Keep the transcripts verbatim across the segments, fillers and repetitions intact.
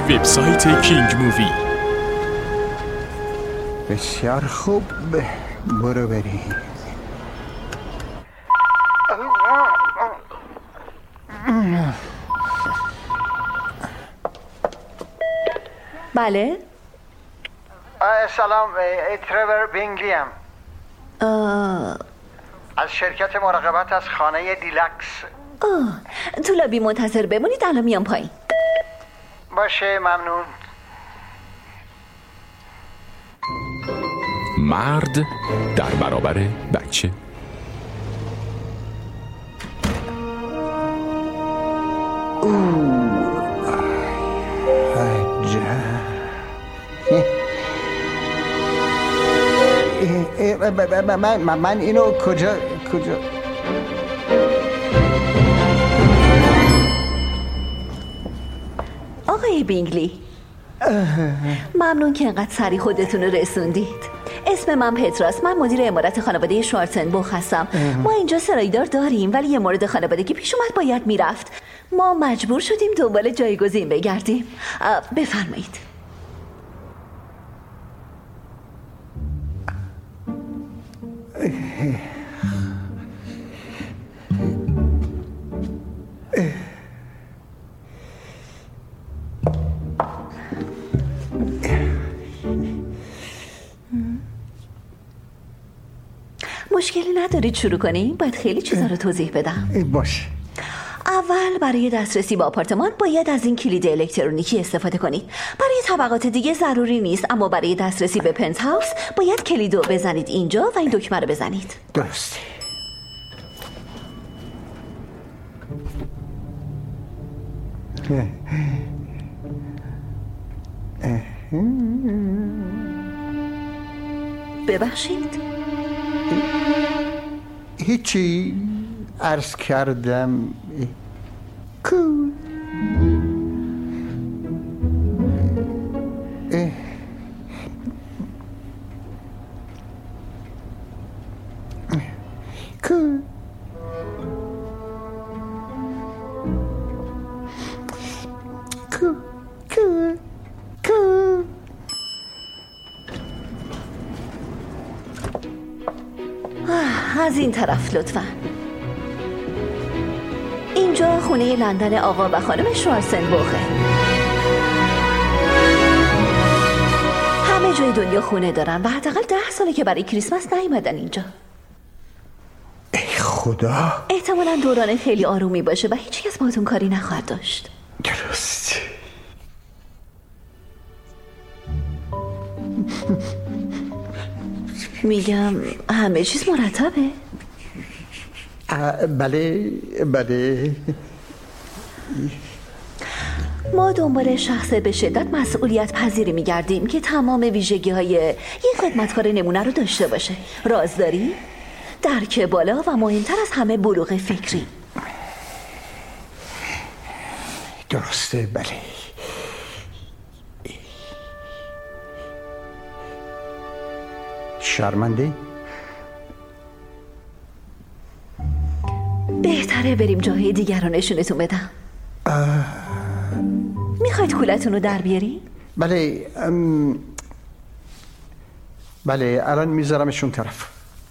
وبسایت کینگ مووی. بسیار خوب، برو بریم. بله؟ سلام، ترور بینگلی ام از شرکت مراقبت از خانه دیلکس. آه، تو لابی منتظر بمونید، الان میام پایین. باشه، ممنون. مرد در برابر بچه. من من اینو کجا کجا آقای بینگلی، ممنون که انقدر سریع خودتون رو رسوندید. اسم من پتراست، من مدیر عمارت خانواده شوارتنبوخ هستم. ما اینجا سرایدار داریم ولی یه مورد خانوادگی پیش اومد، باید میرفت. ما مجبور شدیم دنبال جایگزین بگردیم. بفرمایید. مشکلی ندارید شروع کنیم؟ باید خیلی چیزا رو توضیح بدم. باشه. اول برای دسترسی به آپارتمان باید از این کلید الکترونیکی استفاده کنید. برای طبقات دیگه ضروری نیست، اما برای دسترسی به پنت هاوس باید کلیدو بزنید اینجا و این دکمه رو بزنید. درسته. ببخشید؟ هیچی، عرض کردم کو کو کو کو کو از این طرف لطفاً. اینجا خونه لندن آقا و خانم شوارتنبوخه. همه جای دنیا خونه دارن و حداقل ده ساله که برای کریسمس نیومدن اینجا. ای خدا، احتمالاً دوران خیلی آرومی باشه و هیچ کس باهاتون کاری نخواهد داشت. درست. میگم همه چیز مرتبه؟ بله بله. ما دنبال شخص به شدت مسئولیت پذیری میگردیم که تمام ویژگی های یک خدمتکار نمونه رو داشته باشه. رازداری، درک بالا و مهمتر از همه بلوغ فکری. درسته، بله. شرمنده؟ بهتره بریم جاهای دیگر رو نشونتون بدم. میخواید کولتون رو در بیاری؟ بله ام... بله الان میذارمشون طرف.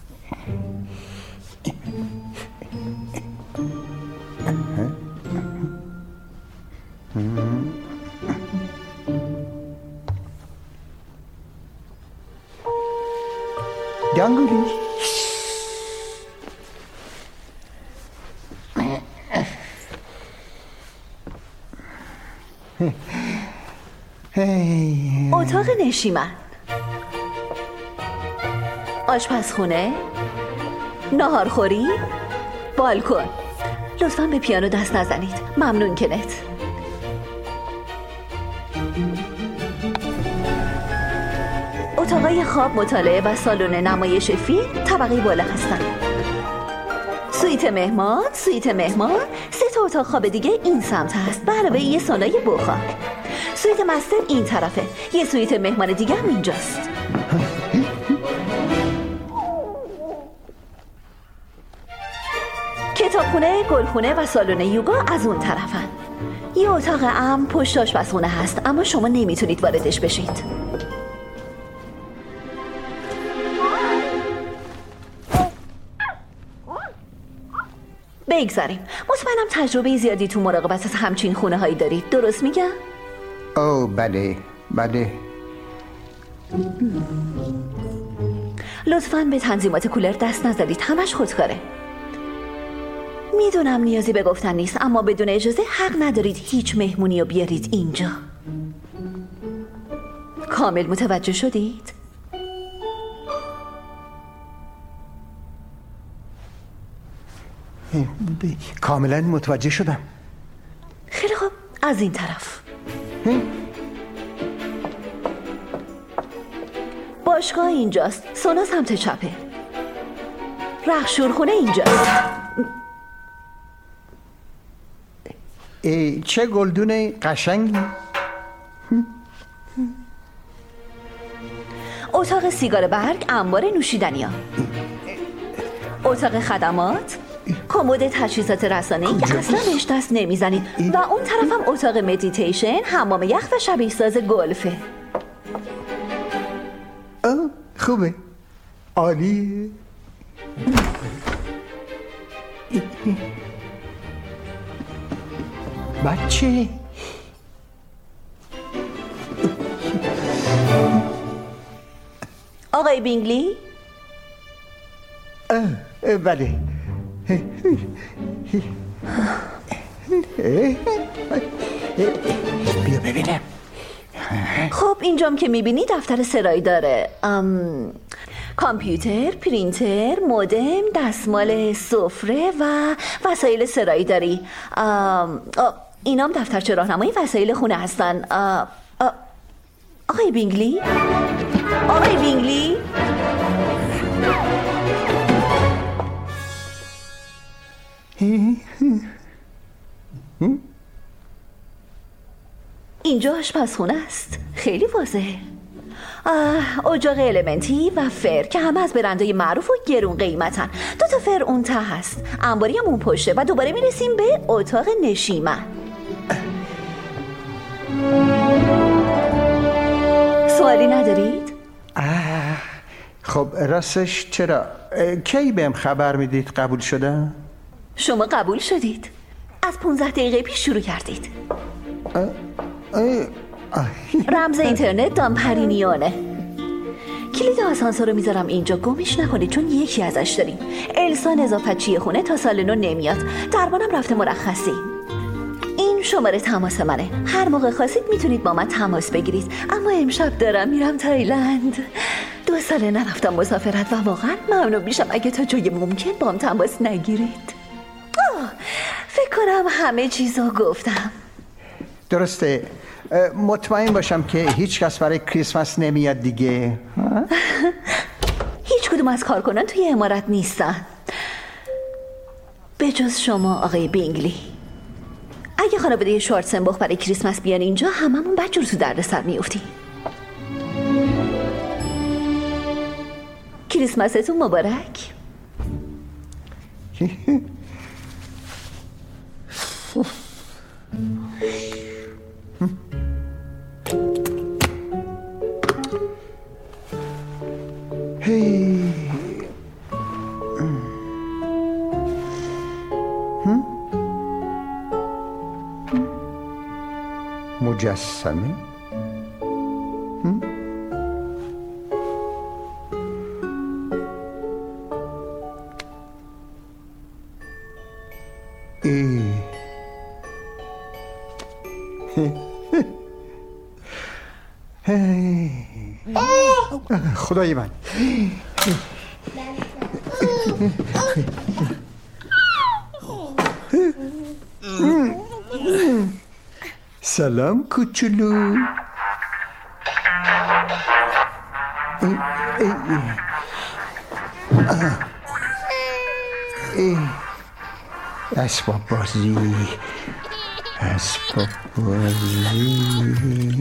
گانگولی اتاق نشیمن، آشپزخونه، ناهارخوری، بالکن. لطفاً به پیانو دست نزنید. ممنون کنت. اتاقای خواب، مطالعه و سالن نمایش فیلم طبقه بالا هستن. سویت مهمان، سویت مهمان، سه تا اتاق خواب دیگه این سمت هست، به علاوه یه سالای بخار. سویت مستر این طرفه، یه سویت مهمان دیگه هم اینجاست. کتابخونه، گلخونه و سالن یوگا از اون طرفن. یه اتاق امن پشت آشپزخونه هست، اما شما نمیتونید واردش بشید. بگذاریم. مطمئنم تجربه زیادی تو مراقبت از همچین خونه هایی دارید. درست میگم؟ او بله بله. لطفاً به تنظیمات کولر دست نزدید، همش خودکاره. میدونم نیازی به گفتن نیست، اما بدون اجازه حق ندارید هیچ مهمونی رو بیارید اینجا. کامل متوجه شدید؟ کاملا متوجه شدم. خیلی خوب، از این طرف. باشگاه اینجاست، سونا سمت چپه. رخشورخونه اینجاست. ای چه گلدون قشنگی. اتاق سیگار برگ، انبار نوشیدنی‌ها. اتاق خدمات، کمد تجهیزات رسانه‌ای که اصلا بهش دست نمیزنید و اون طرفم اتاق مدیتیشن، حمام یخ و شبیه ساز گلفه. آه خوبه، عالیه. بچه آقای بینگلی؟ اه بله. بیا ببینم. خب اینجام که میبینی دفتر سرایی داره. ام... کامپیوتر، پرینتر، مودم، دستمال سفره و وسایل سرایی داری. ام... اینام دفترچه راهنمایی وسایل خونه هستن. ام... آقای بینگلی؟ آقای بینگلی؟ اینجا آشپزخونه است. خیلی واضحه. اجاق المنتی و فر که همه از برندهای معروف و گرون قیمتن. دو تا فر اون ته هست، انباری هم اون پشته و دوباره میرسیم به اتاق نشیمن. سوالی ندارید؟ خب راستش چرا؟ کی بهم خبر میدید قبول شده؟ شما قبول شدید. از پونزده دقیقه پیش شروع کردید. اه اه اه. رمز اینترنت دامپرینیونه. کلید آسانسور رو میذارم اینجا، گمش نکنید چون یکی ازش داریم. السا نظافتچی خونه تا سال نو نمیاد. دربانم رفته مرخصی. این شماره تماس منه. هر موقع خواستید میتونید با من تماس بگیرید. اما امشب دارم میرم تایلند. دو ساله نرفتم مسافرت و واقعا ممنون میشم اگه تا جای ممکن با هم تماس نگیرید. آه، فکر کنم همه چیزو گفتم. درسته. مطمئن باشم که هیچ کس برای کریسمس نمیاد دیگه. هیچ کدوم از کارکنان توی عمارت نیستن به جز شما آقای بینگلی. اگه خانواده شوارتزنبوخ برای کریسمس بیان اینجا هممون بدجور تو دردسر میافتیم. کریسمستون مبارک. هی مجسمه. خدای من. سلام کوچولو. اسباب بازی اسباب بازی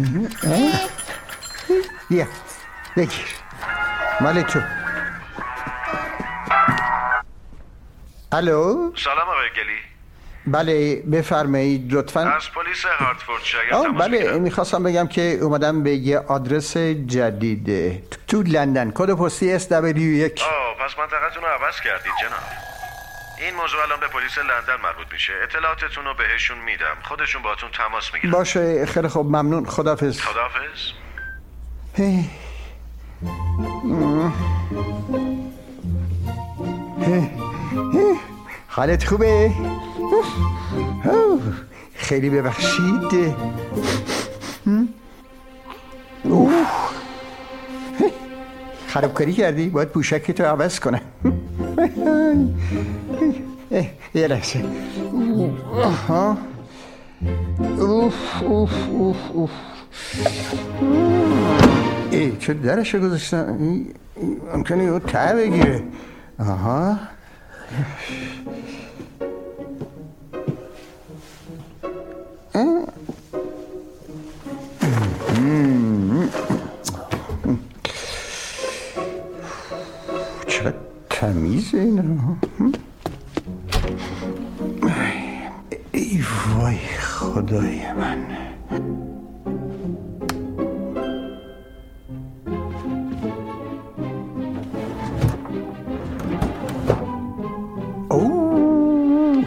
بیا بگیر، مال تو. الو سلام آقای گلی. بله بفرمایید لطفاً. از پلیس هارتفوردشایر تماس بله میگیرم. میخواستم بگم که اومدم به یه آدرس جدید تو لندن، کد پستی اس دبلیو یک. آه پس منطقتون رو عوض کردید جناب. این موضوع الان به پلیس لندن مربوط میشه. اطلاعاتتون رو بهشون میدم، خودشون باهاتون تماس میگیرن. باشه خیلی خوب، ممنون، خداحافظ. خداحافظ. هی. هی. هی. حالت خوبه؟ اوه. خیلی ببخشید. اوه. خرابکاری کردی؟ باید پوشکتو عوض کنم. یه لحظه. اوه اوف اوف اوف اوف. ای چه درشو گذاشتم؟ ممکنه یه ته بگیره. آها چقدر تمیزه اینا. ای وای خدای من. اوه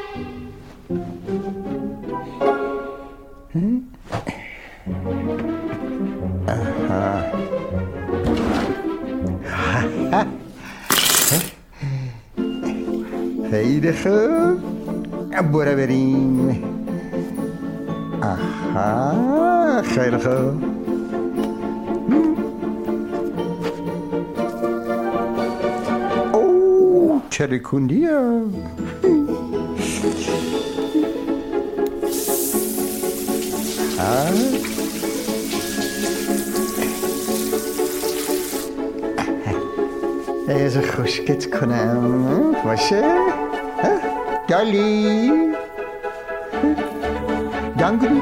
خیلی خوب، برو بریم. آها خیلی خوب. اوه چه رکوندی ها. از خشکت کنم باشه. دالی دانگلی.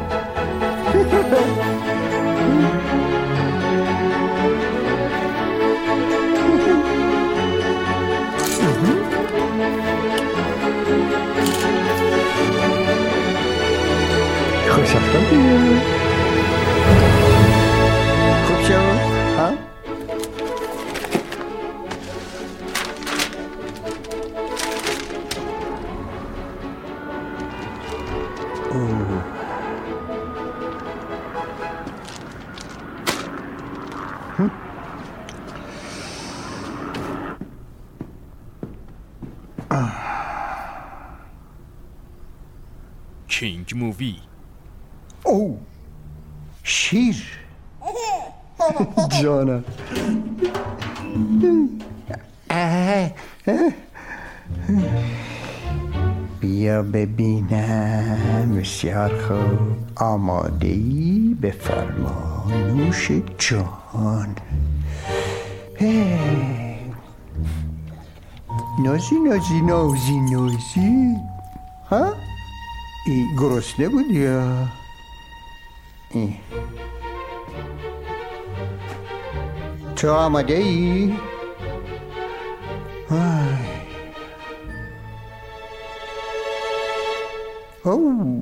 خوش افتادی. خوب شد ها. کینگ مووی. او شیر جانم. بیا ببینم. بسیار خوب، آماده ای؟ بفرما نوش جان. نازی نازی نازی نازی ها؟ ای گرسنه بود یا ای. تو آماده ای؟ اوه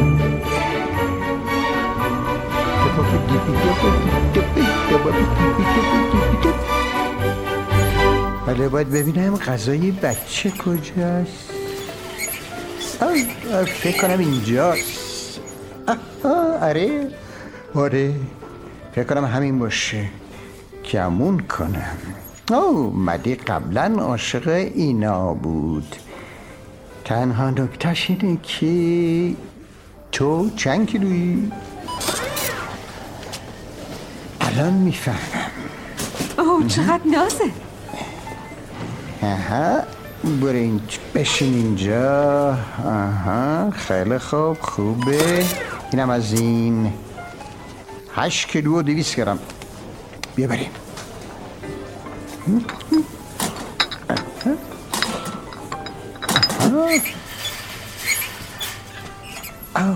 حالا باید ببینم غذای بچه کجاست. آه فکر کنم اینجاست. آه آره آره فکر کنم همین باشه. گمون کنم. اوه مدی قبلا عاشق اینا بود. تنها نکتهش اینه که تو چند کیلویی؟ الان میفهمم. اوه چقدر نازه. آها برو این بشین اینجا. آها خیلی خوب خوبه. اینم از این. هشت کیلو و دویست گرم. بیا بریم. آه.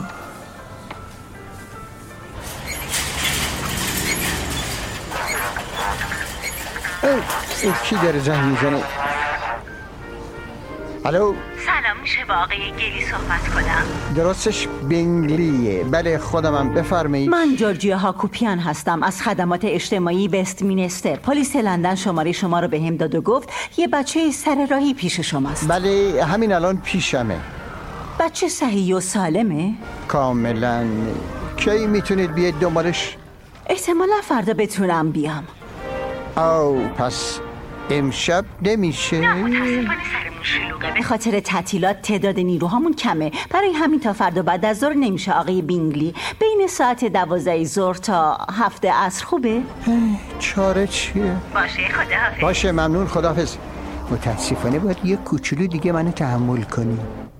کی داره زنگ میزنه؟ الو سلام، میشه با آقای گلی صحبت کنم؟ درستش بینگلیه. بله خودمم، بفرمایید. من جورجیا هاکوپیان هستم از خدمات اجتماعی وستمینستر. پلیس لندن شماره شما رو بهم داد و گفت یه بچه سر راهی پیش شماست. بله همین الان پیشمه. بچه صحیح و سالمه؟ کاملا. کی میتونید بیاید دنبالش؟ احتمالا فردا بتونم بیام. او پس امشب نمیشه؟ نه متاسفانه سرمون شلوغه. به خاطر تعطیلات تعداد نیروهامون کمه، برای همین تا فردا بعد از ظهر نمیشه آقای بینگلی. بین ساعت دوازده ظهر تا هفت عصر خوبه؟ چاره چیه؟ باشه خداحافظ. باشه ممنون، خداحافظ. متاسفانه باید یه کوچولو دیگه منو تحمل کنی.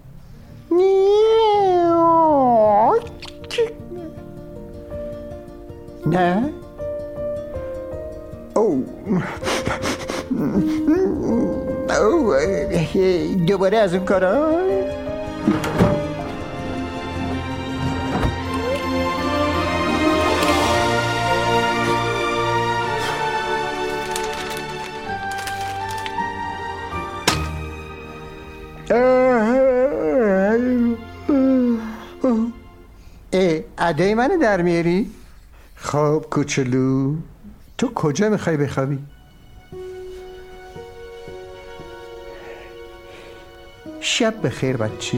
نه؟ او او دوباره از اون کارا؟ ای عده منو در میاری؟ خب کوچولو، تو کجا میخوای بخوابی؟ شب بخیر بچه.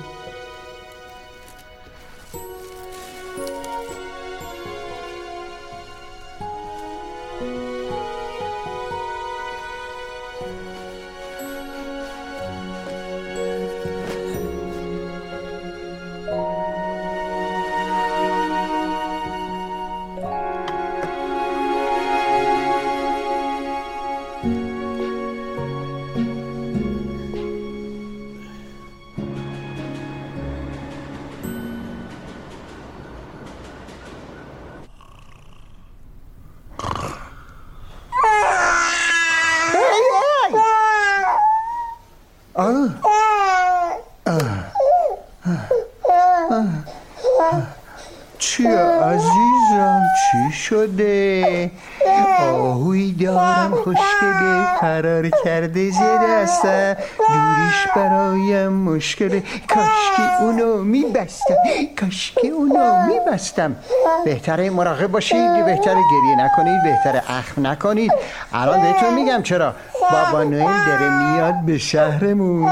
چی عزیزم چی شده؟ آهوی دارم خوشگله قرار کرده زیر دستم، دوریش برایم مشکله. کاشکی اونو میبستم، کاشکی اونو میبستم. بهتره مراقب باشید، بهتره گریه نکنید، بهتره اخم نکنید. الان بهتون میگم چرا. بابا نوئل داره میاد به شهرمون.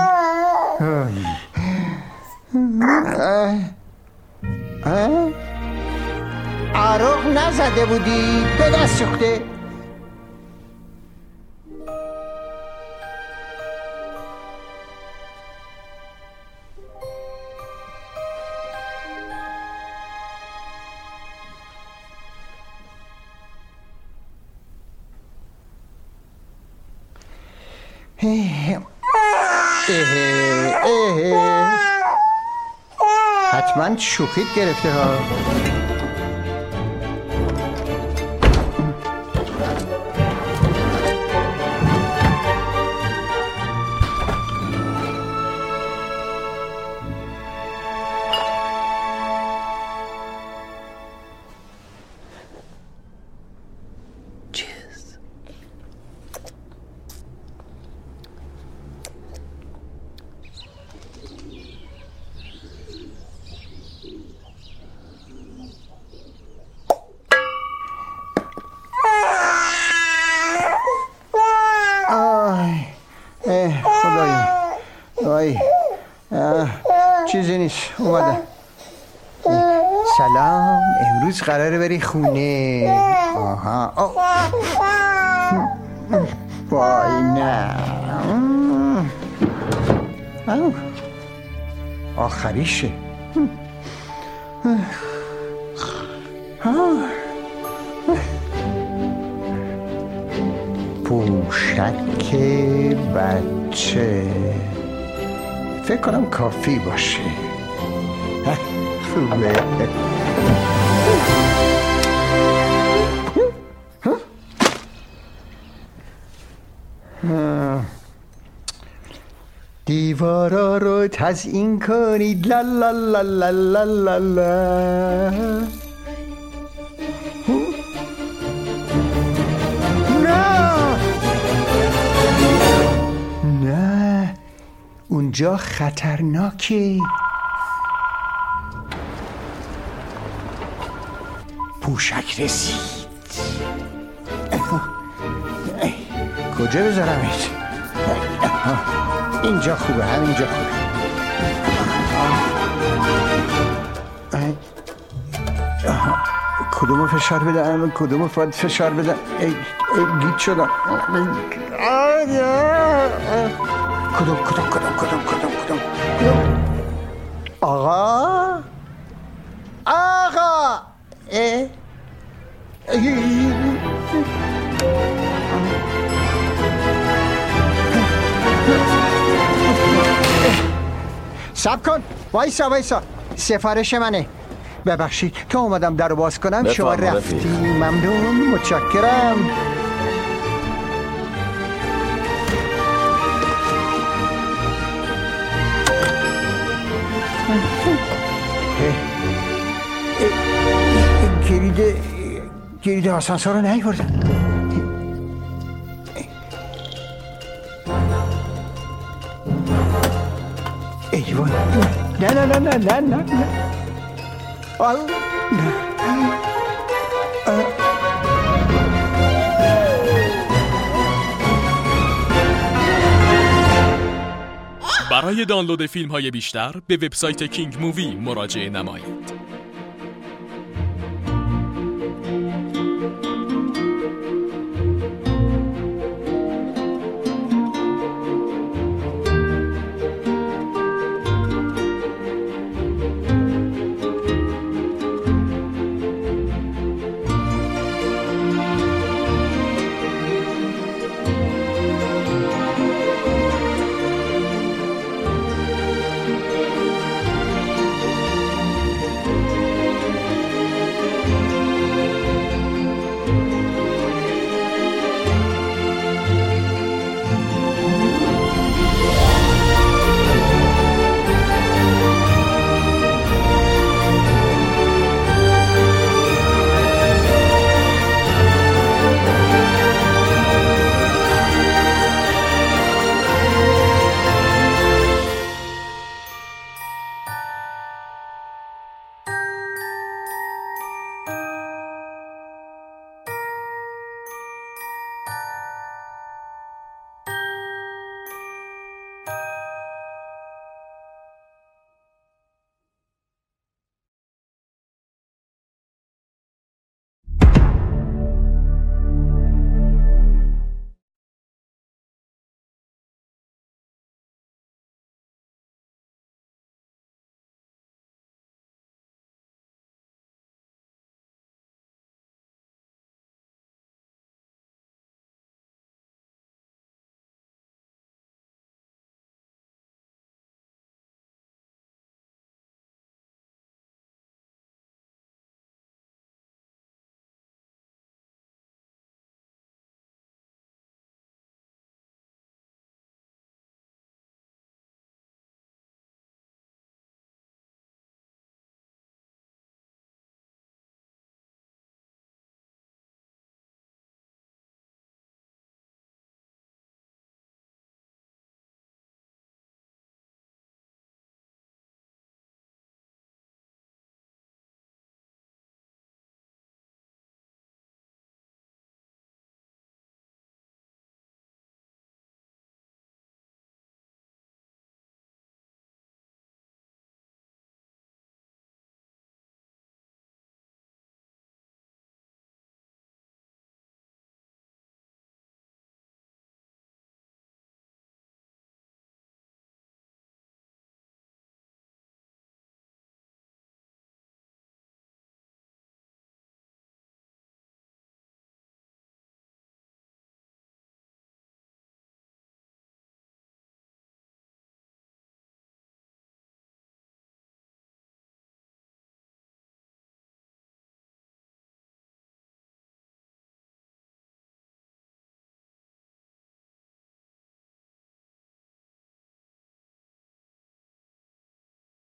عروق نزده بودی؟ به دست سوخته. حتما شوخیت گرفته ها. چیزی نیست، اومدم. سلام، امروز قراره بری خونه. آها آه. وای نه. آه. آخریشه. پوشک بچه فکر کنم کافی باشه. خوبه. دیوارا رو تزیین کنید. لا لا لا لا لا لا لا. نه نه، اون اینجا خطرناکه. پوشک رسید. کجا بذارمت؟ اینجا خوبه، همینجا خوبه. کدومو فشار بدم؟ کدومو باید فشار بدم؟ ای گیت شدم. کدوم کدوم کدوم کدوم کدوم کدوم آقا آقا اه سب کن، وایسا وایسا، سفارش منه. ببخشید که اومدم در باز کنم. شما رفتی. ممنون، متشکرم. کلید کلید آسانسور رو نیاوردم. ای وای، نه نه نه نه نه نه نه آه نه. برای دانلود فیلم های بیشتر به وبسایت کینگ مووی مراجعه نمایید.